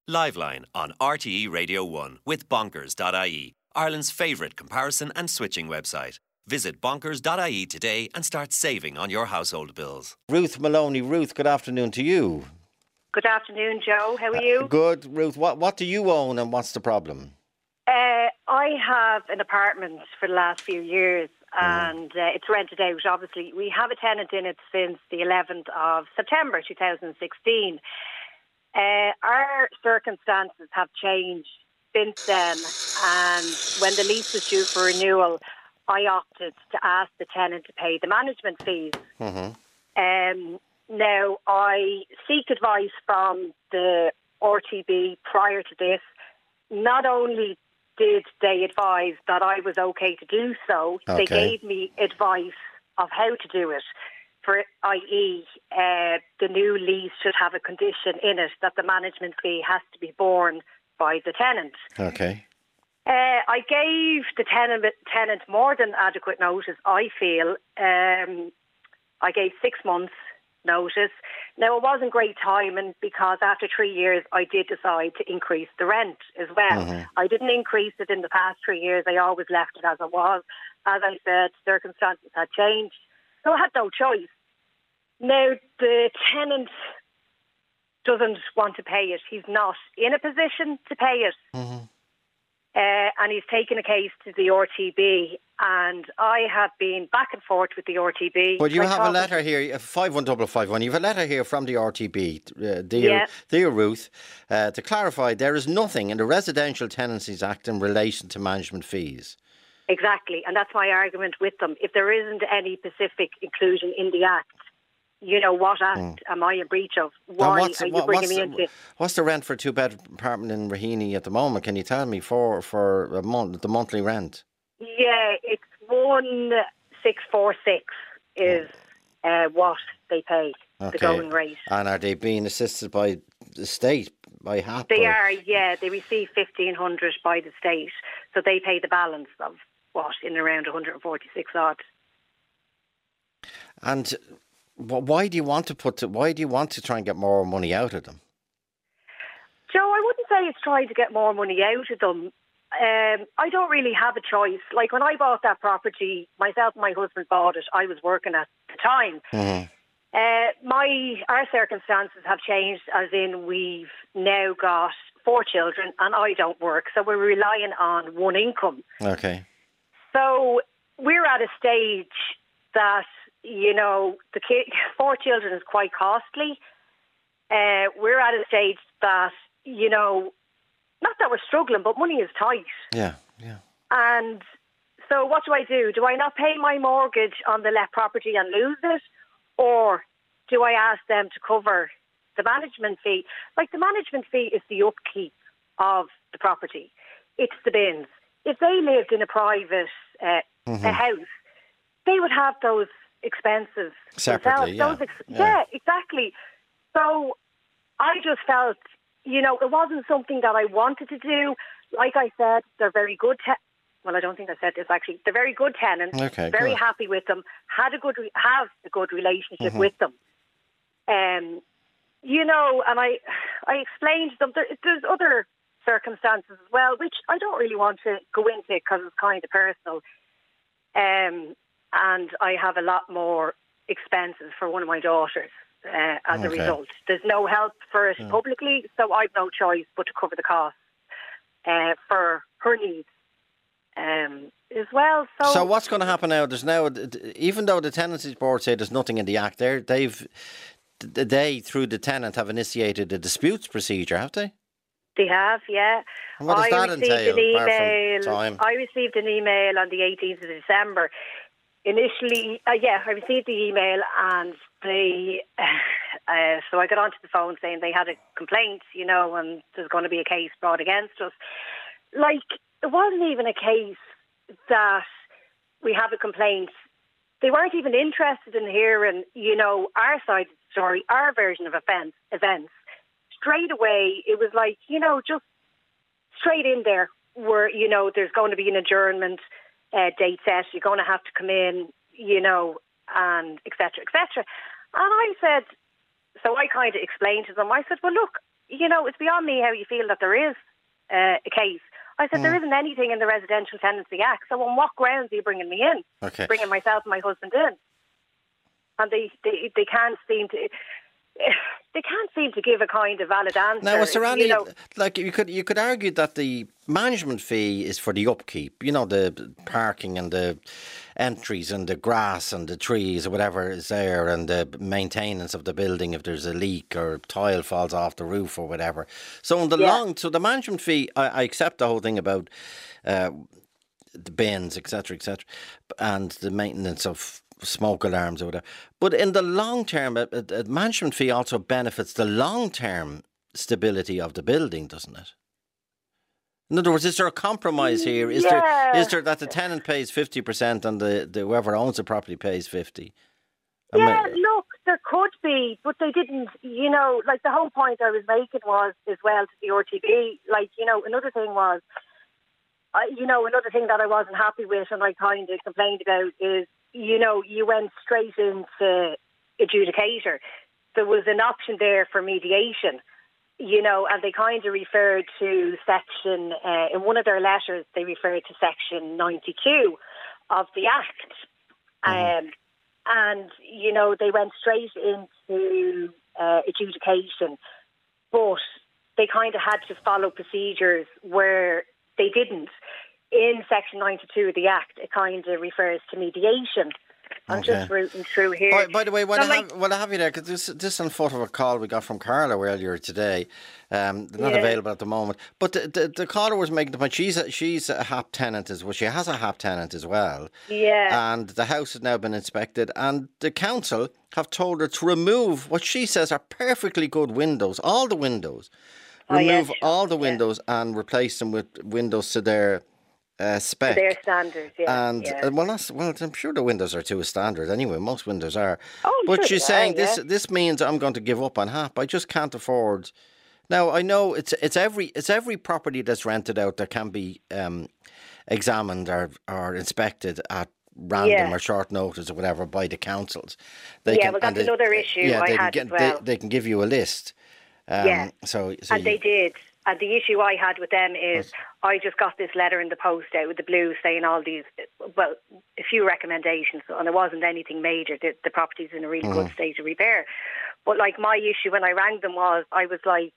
Liveline on RTE Radio 1 with Bonkers.ie, Ireland's favourite comparison and switching website. Visit Bonkers.ie today and start saving on your household bills. Ruth Maloney. Ruth, good afternoon to you. Good afternoon, Joe. How are you? Good, Ruth. What do you own and what's the problem? I have an apartment for the last few years and it's rented out, obviously. We have a tenant in it since the 11th of September 2016. Our circumstances have changed since then, and when the lease was due for renewal, I opted to ask the tenant to pay the management fees. Now, I seek advice from the RTB prior to this. Not only did they advise that I was okay to do so, they gave me advice of how to do it. For i.e., the new lease should have a condition in it that the management fee has to be borne by the tenant. Okay. I gave the tenant more than adequate notice, I feel. I gave 6 months notice. Now, it wasn't great timing because after 3 years, I did decide to increase the rent as well. I didn't increase it in the past 3 years. I always left it as it was. As I said, circumstances had changed, so I had no choice. Now, the tenant doesn't want to pay it. He's not in a position to pay it. And he's taken a case to the RTB, and I have been back and forth with the RTB. But you have a letter here, 51551. You have a letter here from the RTB, dear Ruth, to clarify there is nothing in the Residential Tenancies Act in relation to management fees. Exactly, and that's my argument with them. If there isn't any specific inclusion in the Act, you know, what Act am I in breach of? Why are you bringing me into it? What's the rent for a two-bed apartment in Raheny at the moment? Can you tell me for a month, the monthly rent? Yeah, it's 1646 is what they pay, the going rate. And are they being assisted by the state, by HAP? They are, yeah. They receive 1,500 by the state, so they pay the balance of in around 146 odd. And why do you want to try and get more money out of them? Joe, I wouldn't say it's trying to get more money out of them. I don't really have a choice. Like when I bought that property, myself and my husband bought it. I was working at the time. Our circumstances have changed, as in we've now got 4 children and I don't work, so we're relying on one income. Okay. So we're at a stage that, you know, 4 children is quite costly. We're at a stage that, you know, not that we're struggling, but money is tight. Yeah. And so what do? Do I not pay my mortgage on the let property and lose it? Or do I ask them to cover the management fee? Like, the management fee is the upkeep of the property. It's the bins. If they lived in a private a house, they would have those expenses separately. Yeah, exactly. So I just felt, you know, it wasn't something that I wanted to do. Like I said, they're very good. I don't think I said this actually. They're very good tenants. Okay, very good. happy with them. Have a good relationship with them. You know, and I explained to them there's other circumstances as well, which I don't really want to go into because it's kind of personal. And I have a lot more expenses for one of my daughters as a result. There's no help for it publicly, so I've no choice but to cover the costs for her needs as well. So what's going to happen now? There's now, even though the Tenancies Board say there's nothing in the Act there, they through the tenant have initiated a disputes procedure, have they? They have, yeah. And what does that entail? I received an email on the 18th of December. Initially, I received the email and so I got onto the phone saying they had a complaint, you know, and there's going to be a case brought against us. Like, it wasn't even a case that we have a complaint. They weren't even interested in hearing, you know, our side of the story, our version of events. Straight away, it was like, you know, just straight in there where, you know, there's going to be an adjournment date set, you're going to have to come in, you know, and et cetera, et cetera. And I said, so I kind of explained to them, I said, well, look, it's beyond me how you feel that there is a case. I said, there isn't anything in the Residential Tenancy Act, so on what grounds are you bringing me in? Okay. Bringing myself and my husband in. And they can't seem to... They can't seem to give a kind of valid answer. Now, is there any, like you could argue that the management fee is for the upkeep, the parking and the entries and the grass and the trees or whatever is there, and the maintenance of the building if there's a leak or tile falls off the roof or whatever. So in the so the management fee, I accept the whole thing about the bins, etc., and the maintenance of smoke alarms or whatever. But in the long term, a management fee also benefits the long term stability of the building, doesn't it? In other words, is there a compromise here? Is there that the tenant pays 50% and the whoever owns the property pays 50%? Look, there could be, but they didn't, like the whole point I was making was as well to the RTB, like, another thing was, another thing that I wasn't happy with and I kind of complained about is, you went straight into adjudicator. There was an option there for mediation, and they kind of referred to section, in one of their letters, they referred to section 92 of the Act. And, they went straight into adjudication, but they kind of had to follow procedures where they didn't. In section 92 of the Act, it kind of refers to mediation. I'm just rooting through here. By the way, while I have you there, because this on foot of a call we got from Carla earlier today. They're not available at the moment. But the caller was making the point, she's a HAP tenant as well. She has a HAP tenant as well. Yeah. And the house has now been inspected, and the council have told her to remove what she says are perfectly good windows, all the windows. Remove all the windows and replace them with windows to their spec. To their standards, And I'm sure the windows are to a standard anyway. Most windows are. Oh, but sure she's saying this means I'm going to give up on HAP. I just can't afford. Now I know it's every property that's rented out that can be examined or inspected at random or short notice or whatever by the councils. That's another issue I had as well. They can give you a list. So they did. And the issue I had with them is I just got this letter in the post out with the blue saying all these, a few recommendations, and there wasn't anything major. The property's in a really good state of repair. But like my issue when I rang them was, I was like,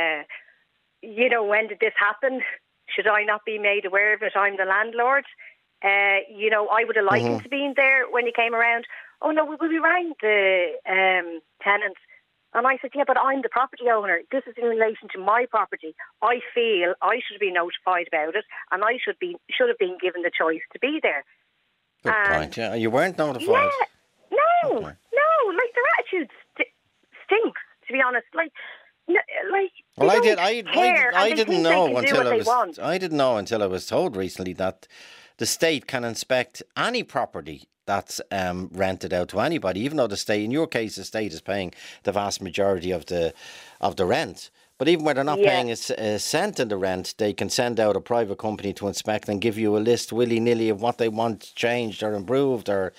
when did this happen? Should I not be made aware of it? I'm the landlord. I would have liked him to be in there when he came around. Oh no, we rang the tenants. And I said, but I'm the property owner. This is in relation to my property. I feel I should be notified about it, and I should have been given the choice to be there. Good point. Yeah, you weren't notified. Yeah, no. Like their attitude stinks. To be honest, well, I didn't know until I was told recently that the state can inspect any property that's rented out to anybody, even though the state, in your case, the state is paying the vast majority of the rent. But even when they're not paying a cent in the rent, they can send out a private company to inspect and give you a list willy-nilly of what they want changed or improved or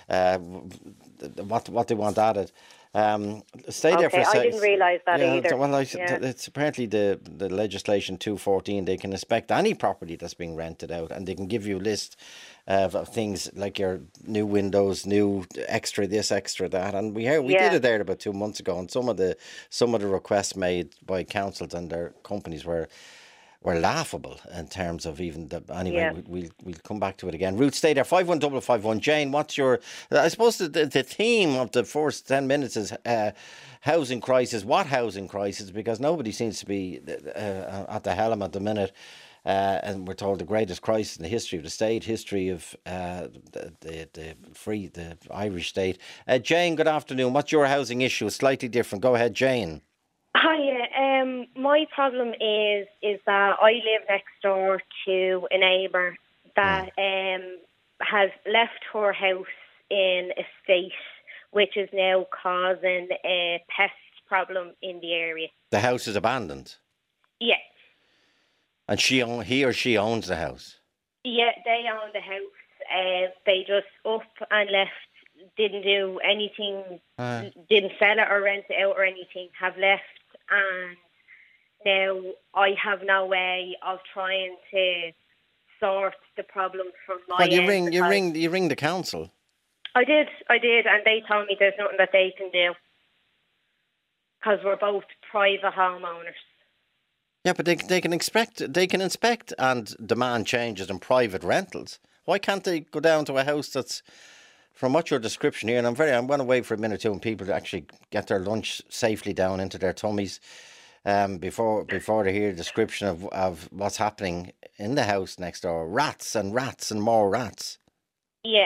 what they want added. Stay there for a second. I didn't realise that either. Well, it's apparently the legislation 214. They can inspect any property that's being rented out, and they can give you a list of things like your new windows, new extra this, extra that. And we did it there about 2 months ago, and some of the requests made by councils and their companies were laughable in terms of even the... Anyway, we'll come back to it again. Ruth, stay there. 51551. Jane, what's your... I suppose the theme of the first 10 minutes is housing crisis. What housing crisis? Because nobody seems to be at the helm at the minute. And we're told the greatest crisis in the history of the state, history of the Irish state. Jane, good afternoon. What's your housing issue? It's slightly different. Go ahead, Jane. Hi, my problem is that I live next door to a neighbour that has left her house in a state which is now causing a pest problem in the area. The house is abandoned? Yeah. And he or she owns the house? Yeah, they own the house. They just up and left, didn't do anything, didn't sell it or rent it out or anything, have left, and Now, I have no way of trying to sort the problem from my Well, end. you ring the council. I did, and they told me there's nothing that they can do because we're both private homeowners. Yeah, but they can inspect and demand changes in private rentals. Why can't they go down to a house that's, from what your description here, and I'm going to wait for a minute or two and people to actually get their lunch safely down into their tummies before they hear a description of what's happening in the house next door. Rats and more rats. Yeah.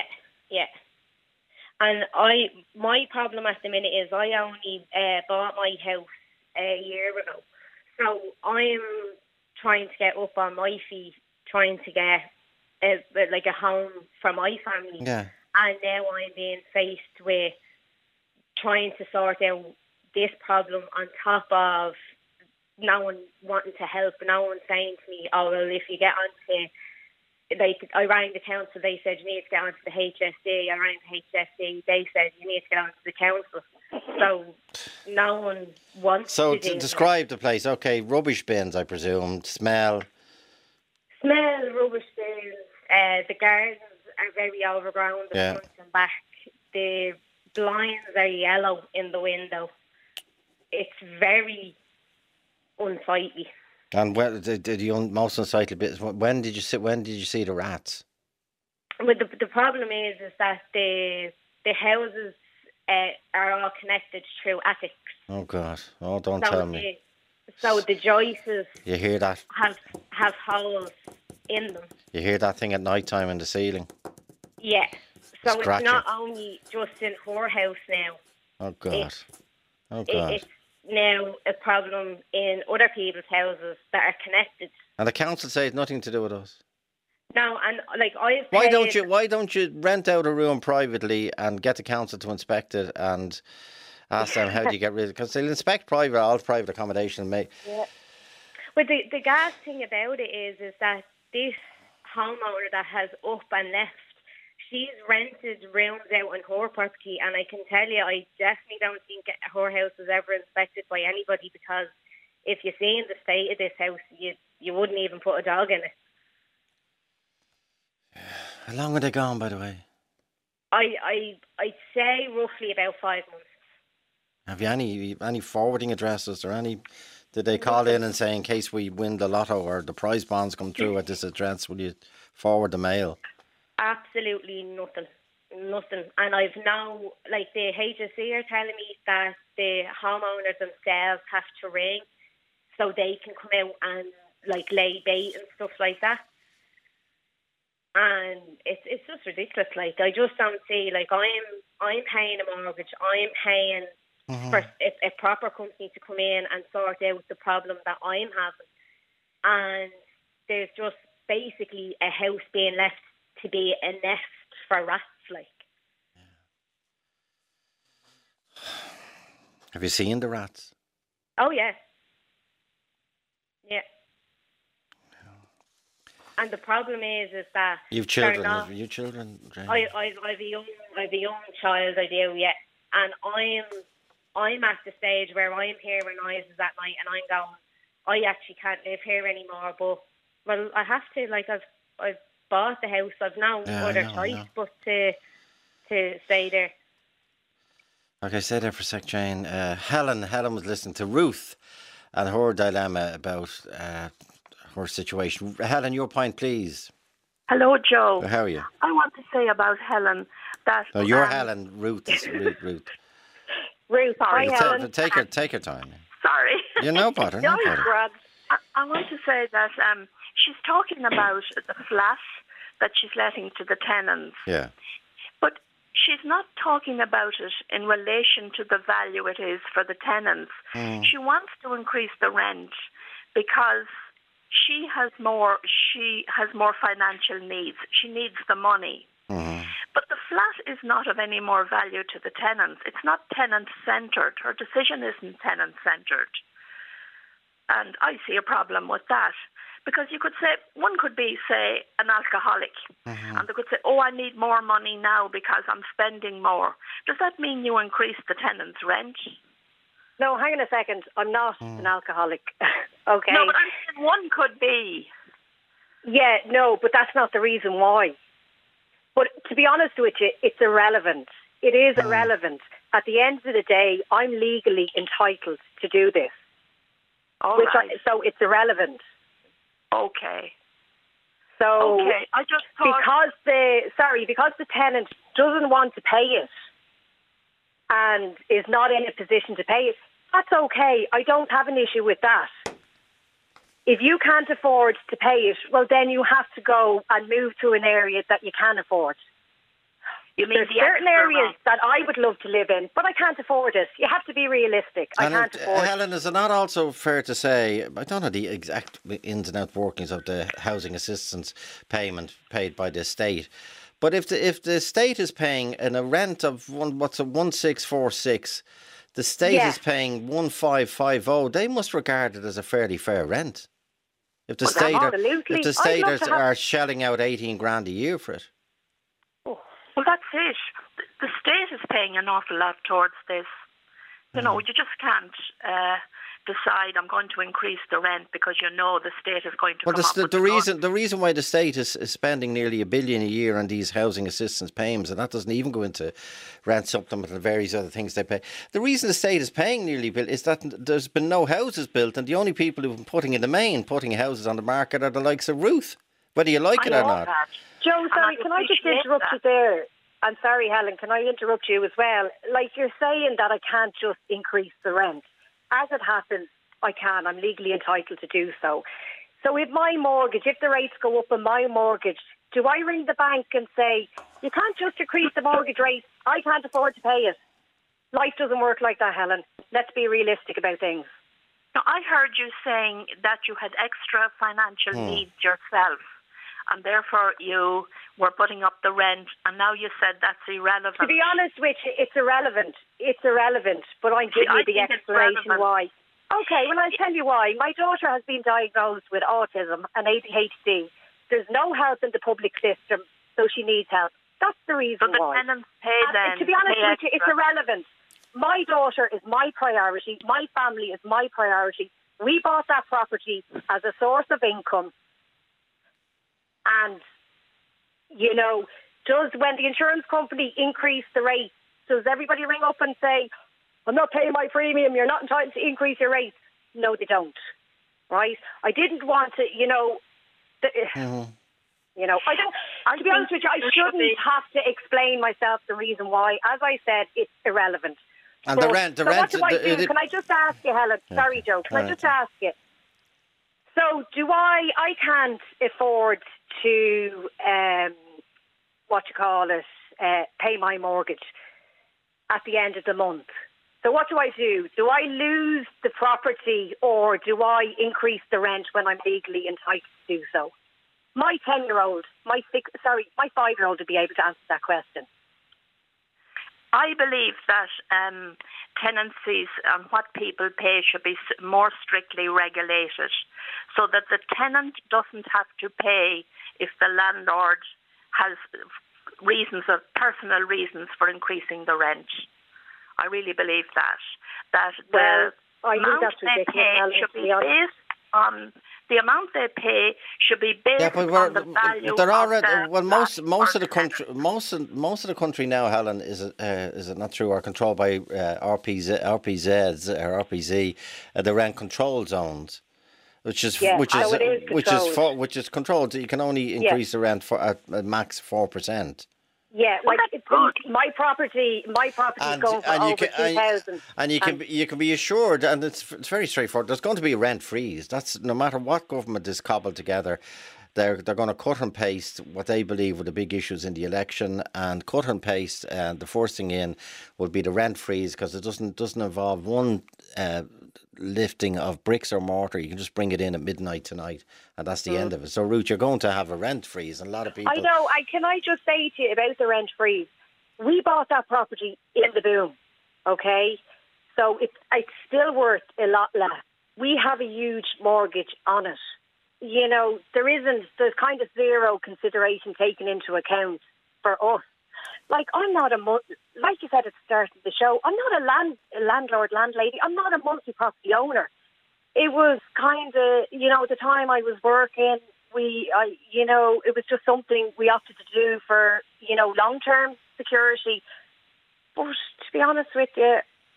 And my problem at the minute is I only bought my house a year ago. So I'm trying to get up on my feet, trying to get a home for my family. Yeah. And now I'm being faced with trying to sort out this problem on top of no one wanting to help, no one saying to me, oh, well, if you get onto... I rang the council, they said you need to get onto the HSE. I rang the HSE, they said you need to get onto the council. So no one wants to do describe the place. Okay, rubbish bins, I presume. Smell, rubbish bins. The gardens are very overgrown, the front and back. The blinds are yellow in the window. It's very unsightly. And most unsightly bits. When did you see the rats? Well, the problem is that the houses are all connected through attics. Oh God! Oh, don't tell me. So the joists. You hear that? Have holes in them. You hear that thing at night time in the ceiling? Yeah. So Scratching. It's not only just in her house now. Oh God! It's now a problem in other people's houses that are connected. And the council say it's nothing to do with us. No, and I've Why don't you rent out a room privately and get the council to inspect it and ask them how do you get rid of it? Because they'll inspect all private accommodation. Yeah. But the gas thing about it is that this homeowner that has up and left, she's rented rooms out on her property, and I can tell you, I definitely don't think her house was ever inspected by anybody, because if you see in the state of this house, you wouldn't even put a dog in it. How long are they gone, by the way? I'd say roughly about 5 months. Have you any forwarding addresses or any? Did they call in and say, in case we win the lotto or the prize bonds come through at this address, will you forward the mail? Absolutely nothing. And I've now, the HSE are telling me that the homeowners themselves have to ring so they can come out and lay bait and stuff like that. And it's just ridiculous. I just don't see, I'm paying a mortgage, I'm paying for a proper company to come in and sort out the problem that I'm having. And there's just basically a house being left to be a nest for rats, Yeah. Have you seen the rats? Oh, yeah. Yeah. And the problem is that you've children. Have you children? I've a young child. I do, yeah. And I'm at the stage where I'm hearing noises at night, and I'm going, I actually can't live here anymore. But well, I have to. I've bought the house. I've no other choice but to stay there. Okay, stay there for a sec, Jane. Helen was listening to Ruth and her dilemma about her situation. Helen, your point, please. Hello, Joe. How are you? I want to say about Helen that... No, you're Helen. Ruth is Ruth. Ruth, sorry, Helen. Take your time. Sorry. You're no bother. No bother. I want to say that she's talking about the flat that she's letting to the tenants. Yeah. But she's not talking about it in relation to the value it is for the tenants. She wants to increase the rent because she has more financial needs. She needs the money. But the flat is not of any more value to the tenants. It's not tenant-centred. Her decision isn't tenant-centred. And I see a problem with that. Because you could say, one could be, say, an alcoholic. And they could say, I need more money now because I'm spending more. Does that mean you increase the tenant's rent? No, hang on a second. I'm not an alcoholic. Okay. No, but I'm saying one could be. Yeah, no, but that's not the reason why. But to be honest with you, it's irrelevant. It is irrelevant. At the end of the day, I'm legally entitled to do this. All right. So it's irrelevant. Okay. So okay, I just thought because the tenant doesn't want to pay it and is not in a position to pay it, that's okay. I don't have an issue with that. If you can't afford to pay it, well, then you have to go and move to an area that you can afford. You mean There's certain areas that I would love to live in, but I can't afford it. You have to be realistic. I can't afford it. Helen, is it not also fair to say, I don't know the exact ins and out workings of the housing assistance payment paid by the state, but if the state is paying a rent of 1,646, the state is paying 1,550, they must regard it as a fairly fair rent. If the state are shelling out 18 grand a year for it. Well, that's it. The state is paying an awful lot towards this. You know, you just can't decide I'm going to increase the rent because you know the state is going to come up with the reason why the state is spending nearly $1 billion a year on these housing assistance payments, and that doesn't even go into rent supplement and various other things they pay. The reason the state is paying nearly $1 billion is that there's been no houses built, and the only people who've been putting houses on the market are the likes of Ruth, whether you like it or not. Joe, sorry, can I just interrupt you there? I'm sorry, Helen, can I interrupt you as well? Like, you're saying that I can't just increase the rent. As it happens, I can. I'm legally entitled to do so. So with my mortgage, if the rates go up on my mortgage, do I ring the bank and say, you can't just increase the mortgage rate, I can't afford to pay it? Life doesn't work like that, Helen. Let's be realistic about things. Now, I heard you saying that you had extra financial needs yourself, and therefore you were putting up the rent, and now you said that's irrelevant. To be honest with you, it's irrelevant. It's irrelevant, but I'm giving you the explanation why. Okay, well, I'll tell you why. My daughter has been diagnosed with autism and ADHD. There's no help in the public system, so she needs help. That's the reason why. So the tenants pay then. To be honest with you, it's irrelevant. My daughter is my priority. My family is my priority. We bought that property as a source of income. And, you know, when the insurance company increase the rate, does everybody ring up and say, I'm not paying my premium, you're not entitled to increase your rates? No, they don't. Right? I didn't want to, you know, you know, to be honest with you, I shouldn't have to explain myself the reason why. As I said, it's irrelevant. And the rent. What do I do? Can I just ask you, Helen? Sorry, Joe. Can I just ask you? So I can't afford to, pay my mortgage at the end of the month. So what do I do? Do I lose the property or do I increase the rent when I'm legally entitled to do so? My 10-year-old, my 5-year-old would be able to answer that question. I believe that tenancies and what people pay should be more strictly regulated so that the tenant doesn't have to pay if the landlord has personal reasons for increasing the rent. I really believe that. The amount they pay should be based on the amount they pay should be based on the value. Most of the country now, Helen, is it not true, are controlled by RPZs or RPZ, the rent control zones, which is controlled. So you can only increase the rent for at max 4%. Yeah, my property is going for over 2,000. And you can be assured, and it's very straightforward. There's going to be a rent freeze. That's no matter what government is cobbled together. They're going to cut and paste what they believe were the big issues in the election, and cut and paste. And the first thing in will be the rent freeze, because it doesn't involve one lifting of bricks or mortar. You can just bring it in at midnight tonight, and that's the end of it. So, Ruth, you're going to have a rent freeze, and a lot of people. I know. Can I just say to you about the rent freeze? We bought that property in the boom, okay? So it's still worth a lot less. We have a huge mortgage on it. You know, there's kind of zero consideration taken into account for us. like I'm not like you said at the start of the show, I'm not a landlord, landlady. I'm not a multi-property owner. It was kind of, the time I was working, it was just something we opted to do for, long-term security. But to be honest with you,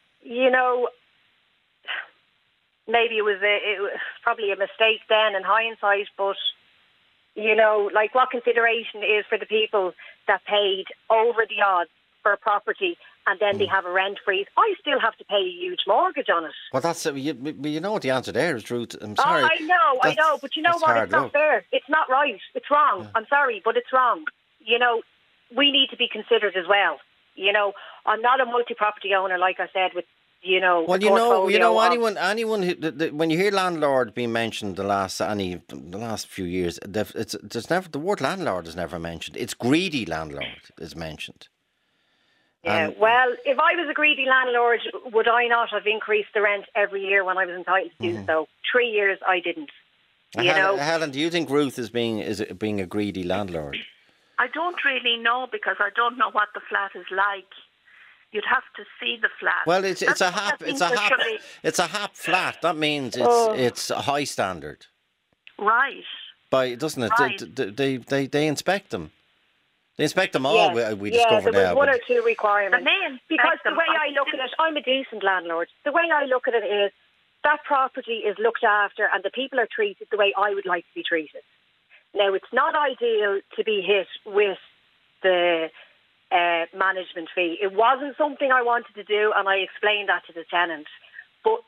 maybe it was probably a mistake then in hindsight, but, like what consideration is for the people that paid over the odds for a property and then they have a rent freeze. I still have to pay a huge mortgage on it. Well, that's you know what the answer there is, Ruth. I'm sorry. Oh, I know, but you know what? It's not fair. It's not right. It's wrong. Yeah. I'm sorry, but it's wrong. We need to be considered as well. I'm not a multi-property owner, like I said, with well, anyone who, when you hear landlord being mentioned the last few years, the word landlord is never mentioned. It's greedy landlord is mentioned. Yeah, well, if I was a greedy landlord, would I not have increased the rent every year when I was entitled to do so? 3 years I didn't. Helen, do you think Ruth is being a greedy landlord? I don't really know, because I don't know what the flat is like. You'd have to see the flat. Well, it's a HAP flat. That means it's a high standard. Right. Doesn't it? Right. They inspect them. They inspect them all. We discovered there was now. one or two requirements. Because the way I look at it, I'm a decent landlord. The way I look at it is that property is looked after and the people are treated the way I would like to be treated. Now, it's not ideal to be hit with the management fee. It wasn't something I wanted to do, and I explained that to the tenant. But,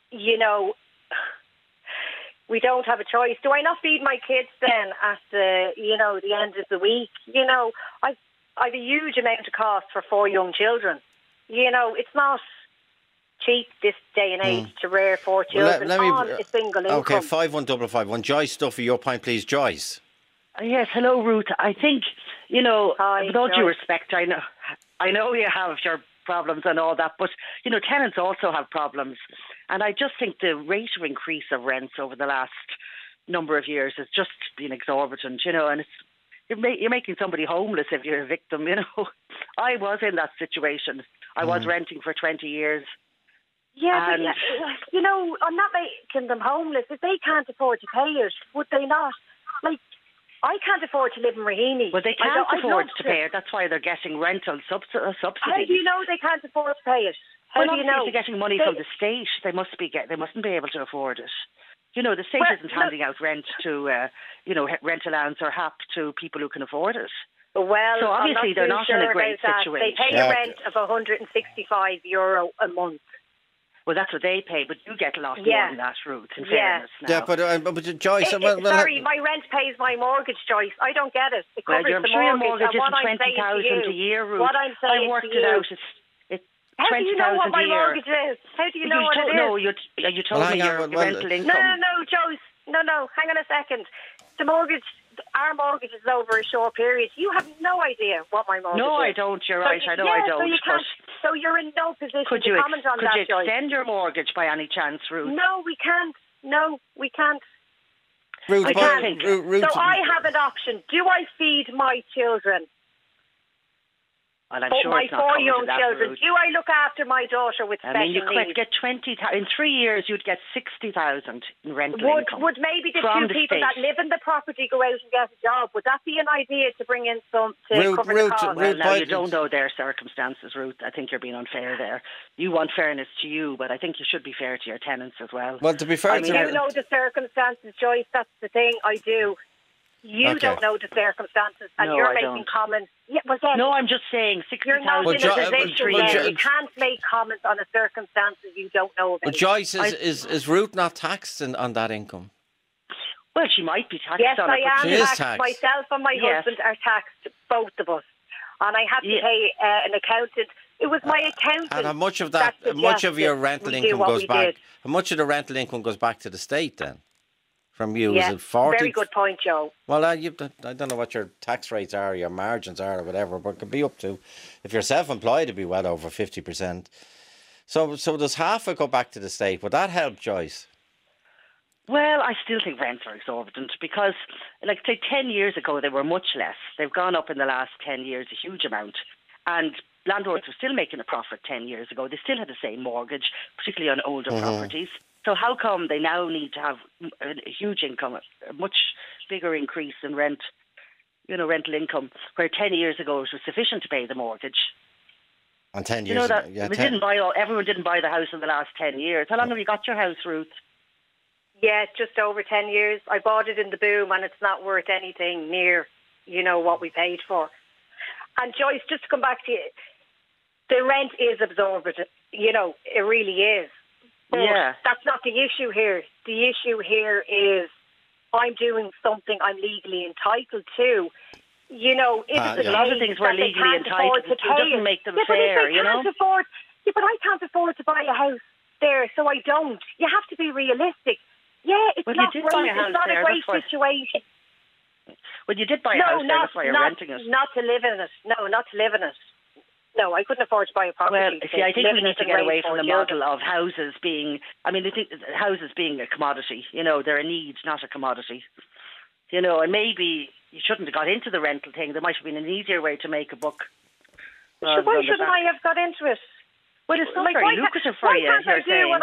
we don't have a choice. Do I not feed my kids then at the end of the week? I've a huge amount of cost for 4 young children. It's not cheap this day and age to rear 4 children on a single income. Okay, 51551. Joyce Duffy, your point, please, Joyce. Yes, hello, Ruth. I think, Hi, with all due Joyce. respect, I know you have your problems and all that, but, tenants also have problems. And I just think the rate of increase of rents over the last number of years has just been exorbitant, and you're making somebody homeless if you're a victim, I was in that situation. I was renting for 20 years. Yeah, but I'm not making them homeless. If they can't afford to pay it, would they not? Like, I can't afford to live in Raheny. Well, they can't afford to pay it. That's why they're getting rental subsidies. How do you know they can't afford to pay it? How do you know? They're getting money from the state. They mustn't be able to afford it. The state isn't handing out rent to, rent allowance or HAP to people who can afford it. Well, so obviously they're not in a great situation. They pay a rent of €165 a month. Well, that's what they pay, but you get a lot more than that, Ruth, in fairness now. Yeah, but Joyce... sorry, my rent pays my mortgage, Joyce. I don't get it. It covers I'm the sure your mortgage isn't $20,000 a year, Ruth. What I'm saying I worked to you, it out. It's how do you know what my $20,000 a year. mortgage is? How do you know what it is? No, you told me your rental income. No, Joyce. No, hang on a second. Our mortgage is over a short period. You have no idea what my mortgage is. No, I don't. You're right. I know I don't. So you're in no position to comment on that, Joyce. Could you extend your mortgage by any chance, Ruth? No, we can't. Ruth, I can't. So I have an option. Do I feed my children? Well, I'm sure my it's not 4 coming young to that, children. Ruth. Do I look after my daughter with special needs? You could get 20,000 in 3 years. You'd get 60,000 in rental income. Would maybe the two people that live in the property go out and get a job? Would that be an idea to bring in some to cover the cost? Well, now you don't know their circumstances, Ruth. I think you're being unfair there. You want fairness to you, but I think you should be fair to your tenants as well. Well, to be fair, I do know the circumstances, Joyce. That's the thing. I do. You don't know the circumstances, and you're making comments. Yeah, well, then, no, I'm just saying 60,000. You're not in a position where you can't make comments on a circumstances you don't know about. But Joyce, is Ruth not taxed on that income? Well, she might be taxed on it. Yes, I am taxed. Myself and my husband are taxed, both of us. And I had to pay an accountant. It was my accountant. And how much of that, much of your rental income goes back? How much of the rental income goes back to the state then? From you, is it 40? Very good point, Joe. Well, I don't know what your tax rates are, your margins are, or whatever, but it could be up to, if you're self-employed, it'd be well over 50%. So does half it go back to the state? Would that help, Joyce? Well, I still think rents are exorbitant because, say, 10 years ago, they were much less. They've gone up in the last 10 years a huge amount. And landlords were still making a profit 10 years ago. They still had the same mortgage, particularly on older properties. So how come they now need to have a huge income, a much bigger increase in rent, rental income, where 10 years ago it was sufficient to pay the mortgage? And 10 years ago, everyone didn't buy the house in the last 10 years. How long have you got your house, Ruth? Yeah, just over 10 years. I bought it in the boom and it's not worth anything near, what we paid for. And Joyce, just to come back to you, the rent is absorbent. It really is. But that's not the issue here. The issue here is I'm doing something I'm legally entitled to. A lot of things we're legally entitled to. It doesn't make them fair, but I can't afford to buy a house there, so I don't. You have to be realistic. Yeah, it's not great. It's not a great situation. Well, you did buy a house there, that's why you're renting it. Not to live in it. No, not to live in it. No, I couldn't afford to buy a property. Well, see, I think we need to get away from the model of houses being... I think houses being a commodity. They're a need, not a commodity. And maybe you shouldn't have got into the rental thing. There might have been an easier way to make a buck. Why shouldn't I have got into it? Well, it's not very lucrative for you. Why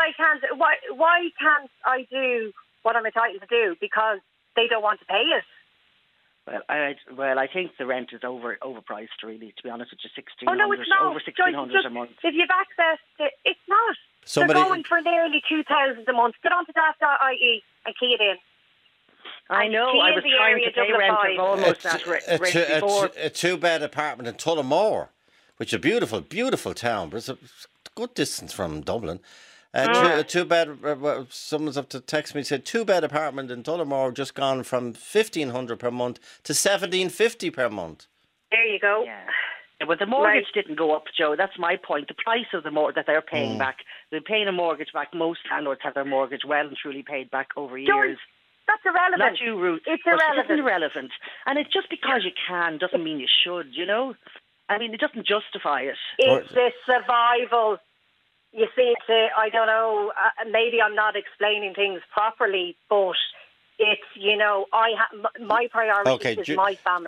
can't I do what I'm entitled to do? Because they don't want to pay it. Well, I think the rent is overpriced, really, to be honest with you. $1,600, over $1,600 a month. If you've access to it's not. They're going for nearly $2,000 a month. Get onto daft.ie and key it in. I know, I was trying to pay rent of almost that rate before. A two-bed apartment in Tullamore, which is a beautiful, beautiful town, but it's a good distance from Dublin. A two-bed, someone's up to text me, said two-bed apartment in Tullamore just gone from $1,500 per month to $1,750 per month. There you go. Yeah. Well, the mortgage didn't go up, Joe. That's my point. The price of the mortgage that they're paying back, they're paying a mortgage back. Most landlords have their mortgage well and truly paid back over years. That's irrelevant. Not you, Ruth. It's irrelevant. It's irrelevant. And it's just because you can doesn't mean you should, it doesn't justify it. It's the survival. You see, I don't know, maybe I'm not explaining things properly, but it's, my priority is my family.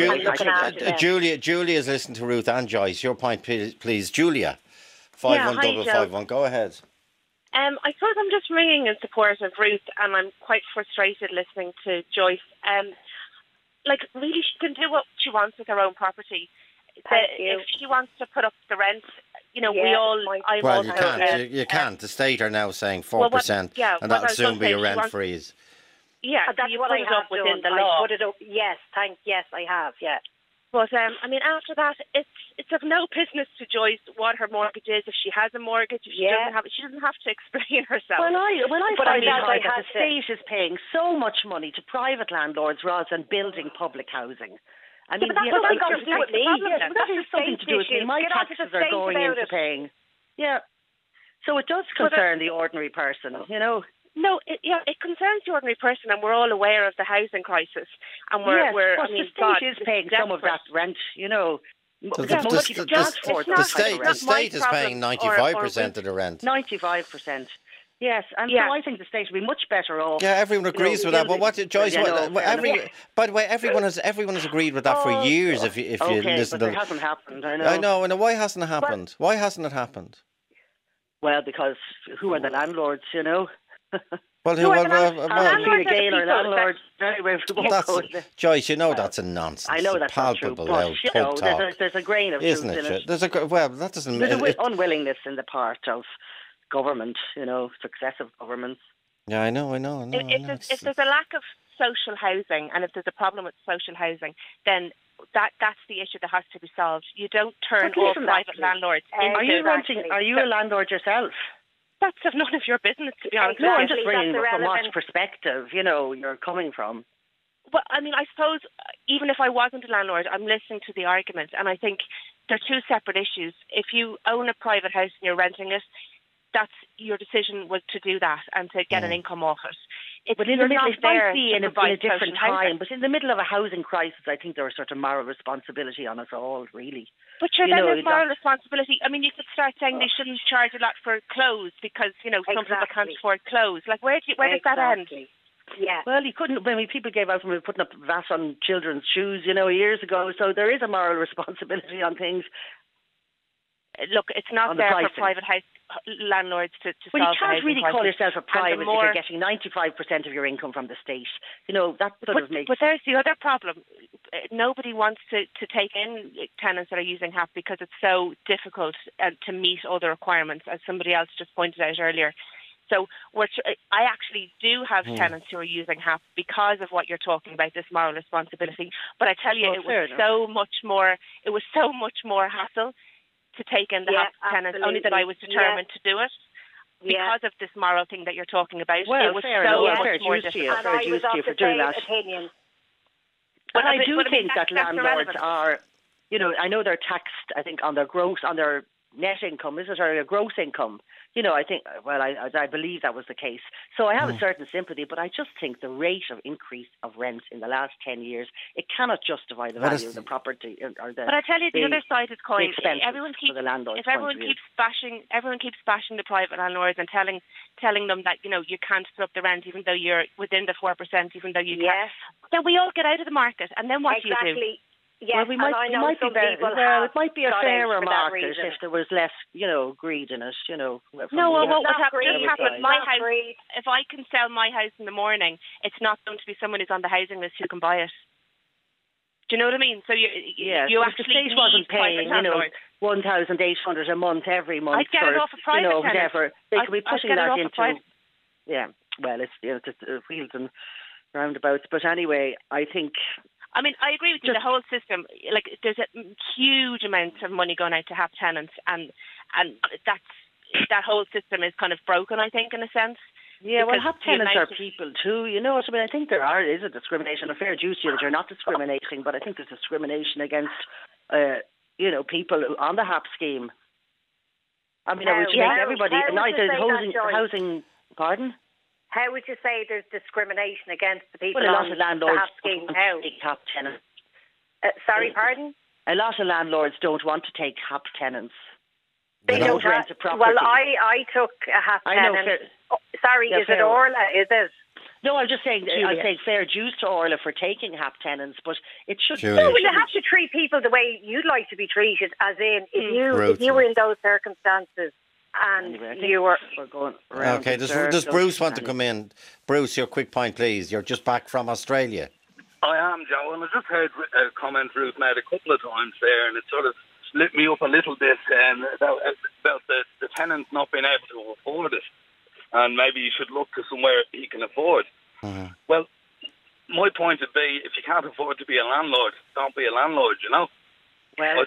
Julia is listening to Ruth and Joyce. Your point, please. Julia, 51551. Go ahead. I suppose I'm just ringing in support of Ruth, and I'm quite frustrated listening to Joyce. Really, she can do what she wants with her own property. If she wants to put up the rent, you can't. The state are now saying 4%, and that'll soon be a rent freeze. Yeah, that's you what put I it have up within the law. I put it up. Yes, I have. Yeah. But after that, it's of no business to Joyce what her mortgage is. If she has a mortgage, if she doesn't have it, she doesn't have to explain herself. Well, I find it hard that the state is paying so much money to private landlords rather than building public housing. But that's something to do with me. That has something to do with me. My taxes are going into paying. Yeah. So it does concern the ordinary person, No, it concerns the ordinary person, and we're all aware of the housing crisis. And the state is paying some of that rent, The state is paying 95% of the rent. 95%. Yes, and so I think the state would be much better off. Yeah, everyone agrees with that. But what, Joyce? By the way, everyone has agreed with that for years. If you listen, but it hasn't happened. I know. And why hasn't it happened? Why hasn't it happened? Well, because who are the landlords? Joyce, that's a nonsense. I know that's palpable, not true, but there's a grain of truth in it. There's an unwillingness in the part of government, successive governments. Yeah, I know. If there's a lack of social housing, and if there's a problem with social housing, then that's the issue that has to be solved. You don't turn all private landlords into... Are you a landlord yourself? That's none of your business, to be honest. No, I'm just bringing from what perspective, you're coming from. Well, I suppose even if I wasn't a landlord, I'm listening to the argument, and I think they're two separate issues. If you own a private house and you're renting it, that's your decision was to do that and to get an income off it. But in the middle, it might be in a different time. But in the middle of a housing crisis, I think there's a sort of moral responsibility on us all, really. But then there's moral responsibility. You could start saying they shouldn't charge a lot for clothes because, some people can't afford clothes. Where does that end? Yeah. Well, you couldn't. People gave out from putting up VAT on children's shoes, years ago. So there is a moral responsibility on things, look, it's not there for private house landlords to well, solve you can't really call yourself a private if you're getting 95% of your income from the state. You know, that sort of makes... But there's the other problem. Nobody wants to take in tenants that are using HAP because it's so difficult to meet all the requirements, as somebody else just pointed out earlier. So I actually do have tenants who are using HAP because of what you're talking about, this moral responsibility. But I tell you, it was so much more hassle to take in the HAP tenants, only that I was determined to do it. Because of this moral thing that you're talking about. Well, it was so much more difficult. And I was of the same opinion. But I do think that landlords are, you know, I know they're taxed, I think, on their net income, is it, or their gross income? You know, I think, well, I believe that was the case. So I have a certain sympathy, but I just think the rate of increase of rent in the last 10 years, it cannot justify the value of the property. But I tell you, the other side of the coin, everyone keeps bashing the private landlords and telling them that, you know, you can't put up the rent even though you're within the 4%, even though you can't. Then we all get out of the market, and then what do you do? Yes, well, it might be a fairer market if there was less, you know, greed in it, you know. No, what would happen? My house, if I can sell my house in the morning, it's not going to be someone who's on the housing list who can buy it. Do you know what I mean? So you actually, if the state wasn't paying, you know, 1,800 a month every month, I'd get it off a private you know, whatever. They could be pushing that into. Yeah, well, it's, you know, just wheels and roundabouts. But anyway, I think. I mean, I agree with you. The whole system, like, there's a huge amount of money going out to have tenants, and that whole system is kind of broken, I think, in a sense. Yeah, well, HAP tenants are people too, you know what I mean? I think there is a discrimination, a fair dues to you that you're not discriminating, but I think there's discrimination against, you know, people on the HAP scheme. I mean, I would make everybody, housing, pardon? How would you say there's discrimination against the people on the HAP scheme? HAP tenants. Sorry, pardon? A lot of landlords don't want to take HAP tenants. They don't rent a property. Well, I took a HAP tenant. Sorry, is it Orla? Is it? No, I'm just saying. I'm saying fair dues to Orla for taking HAP tenants, but it should. No, well, you have to treat people the way you'd like to be treated. As in, if you were in those circumstances. And anyway, we're going around. Okay, does Bruce want to come in? Bruce, your quick point, please. You're just back from Australia. I am, Joe, and I just heard a comment Ruth made a couple of times there, and it sort of lit me up a little bit about the tenants not being able to afford it, and maybe you should look to somewhere he can afford. Mm-hmm. Well, my point would be, if you can't afford to be a landlord, don't be a landlord, you know? Well,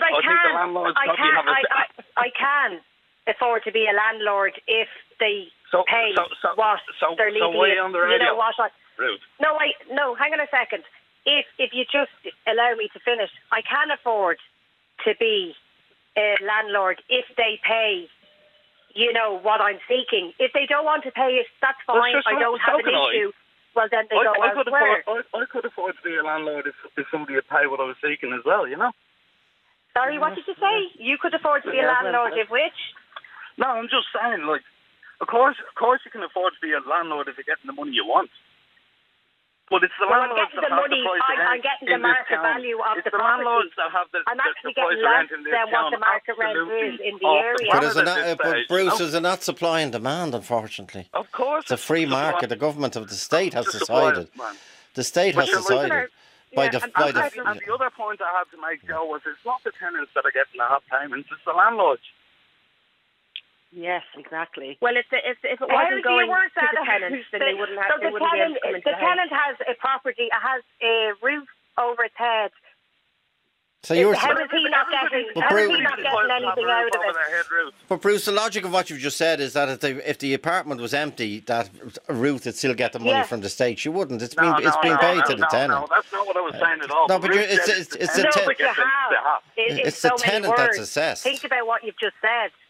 I can afford to be a landlord if they pay what they're legally. On the radio? You know what? Rude. No, hang on a second. If you just allow me to finish, I can afford to be a landlord if they pay, you know, what I'm seeking. If they don't want to pay it, that's fine. I don't have an issue. Well, then they go elsewhere. I could afford to be a landlord if somebody would pay what I was seeking as well, you know? Sorry, what did you say? You could afford to be a landlord if which? No, I'm just saying, like, of course you can afford to be a landlord if you're getting the money you want. But it's the landlords that have the price of rent. I'm getting the market value of the property. I'm actually getting less than what the market rent is in the area. But Bruce, is it not supply and demand, unfortunately? Of course. It's a free market. The government of the state has decided. The state has decided. And the other point I had to make, Joe, was it's not the tenants that are getting the HAP payments, it's the landlords. Yes, exactly. Well, if it wasn't going to the tenants, then they wouldn't have. So the tenant has a property, has a roof over its head. So you were how is he not getting anything out of it? But Bruce, the logic of what you've just said is that if the apartment was empty, that Ruth would still get the money from the state. She wouldn't. It's been paid to the tenant. No, that's not what I was saying at all. No, but it's the tenant It's so that's assessed. Think about what you've just said.